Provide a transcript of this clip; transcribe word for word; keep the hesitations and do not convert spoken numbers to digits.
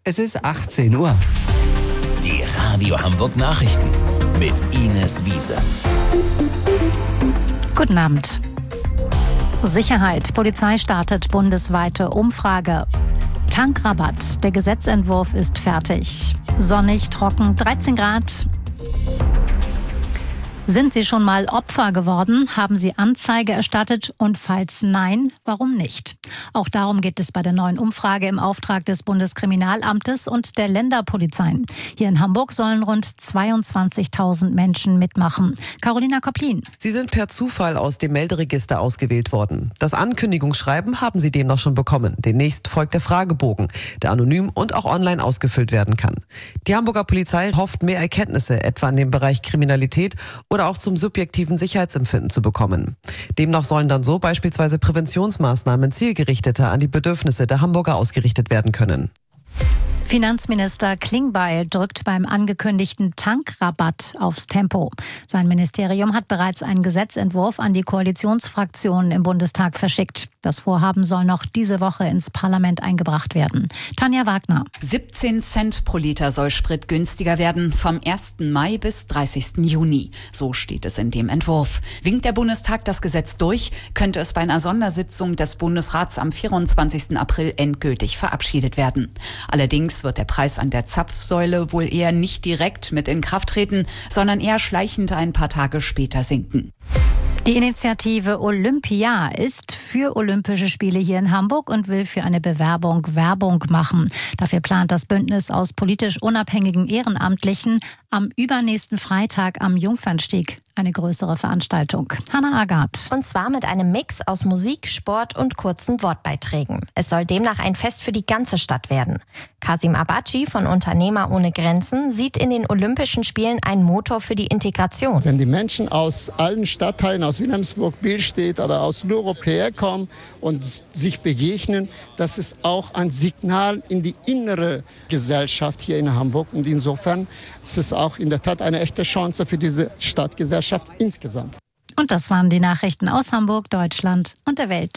Es ist achtzehn Uhr. Die Radio Hamburg Nachrichten mit Ines Wiese. Guten Abend. Sicherheit. Polizei startet bundesweite Umfrage. Tankrabatt. Der Gesetzentwurf ist fertig. Sonnig, trocken, dreizehn Grad. Sind Sie schon mal Opfer geworden? Haben Sie Anzeige erstattet? Und falls nein, warum nicht? Auch darum geht es bei der neuen Umfrage im Auftrag des Bundeskriminalamtes und der Länderpolizeien. Hier in Hamburg sollen rund zweiundzwanzigtausend Menschen mitmachen. Carolina Kopplin. Sie sind per Zufall aus dem Melderegister ausgewählt worden. Das Ankündigungsschreiben haben Sie demnach schon bekommen. Demnächst folgt der Fragebogen, der anonym und auch online ausgefüllt werden kann. Die Hamburger Polizei hofft, mehr Erkenntnisse, etwa in dem Bereich Kriminalität oder auch zum subjektiven Sicherheitsempfinden zu bekommen. Demnach sollen dann so beispielsweise Präventionsmaßnahmen zielgerichteter an die Bedürfnisse der Hamburger ausgerichtet werden können. Finanzminister Klingbeil drückt beim angekündigten Tankrabatt aufs Tempo. Sein Ministerium hat bereits einen Gesetzentwurf an die Koalitionsfraktionen im Bundestag verschickt. Das Vorhaben soll noch diese Woche ins Parlament eingebracht werden. Tanja Wagner. siebzehn Cent pro Liter soll Sprit günstiger werden, vom ersten Mai bis dreißigsten Juni. So steht es in dem Entwurf. Winkt der Bundestag das Gesetz durch, könnte es bei einer Sondersitzung des Bundesrats am vierundzwanzigsten April endgültig verabschiedet werden. Allerdings wird der Preis an der Zapfsäule wohl eher nicht direkt mit in Kraft treten, sondern eher schleichend ein paar Tage später sinken. Die Initiative Olympia ist für Olympische Spiele hier in Hamburg und will für eine Bewerbung Werbung machen. Dafür plant das Bündnis aus politisch unabhängigen Ehrenamtlichen am übernächsten Freitag am Jungfernstieg eine größere Veranstaltung. Hannah Agathe. Und zwar mit einem Mix aus Musik, Sport und kurzen Wortbeiträgen. Es soll demnach ein Fest für die ganze Stadt werden. Kasim Abaci von Unternehmer ohne Grenzen sieht in den Olympischen Spielen einen Motor für die Integration. Wenn die Menschen aus allen Stadtteilen, aus Wilhelmsburg, Billstedt oder aus Lurup herkommen und sich begegnen, das ist auch ein Signal in die innere Gesellschaft hier in Hamburg. Und insofern ist es auch in der Tat eine echte Chance für diese Stadtgesellschaft insgesamt. Und das waren die Nachrichten aus Hamburg, Deutschland und der Welt.